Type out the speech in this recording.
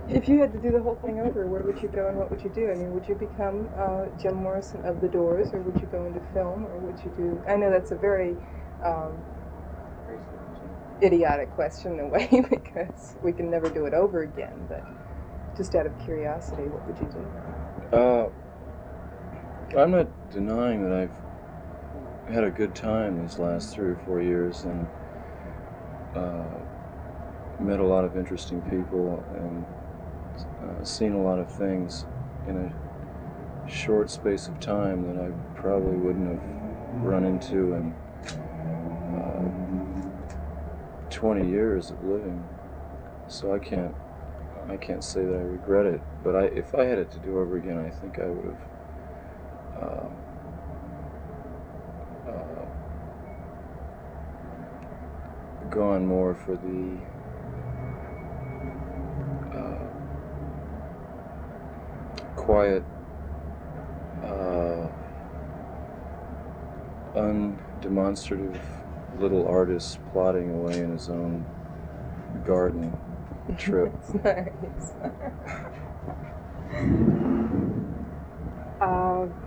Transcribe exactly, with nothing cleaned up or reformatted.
If you had to do the whole thing over, where would you go and what would you do? I mean, would you become uh, Jim Morrison of The Doors, or would you go into film, or would you do... I know that's a very um, idiotic question in a way, because we can never do it over again, but just out of curiosity, what would you do? Uh, I'm not denying that I've had a good time these last three or four years and uh, met a lot of interesting people and uh, seen a lot of things in a short space of time that I probably wouldn't have run into in uh, twenty years of living. So I can't I can't say that I regret it. But I, if I had it to do over again, I think I would have uh, uh, gone more for the uh, quiet, uh, undemonstrative little artist plodding away in his own garden trip. That's nice. uh,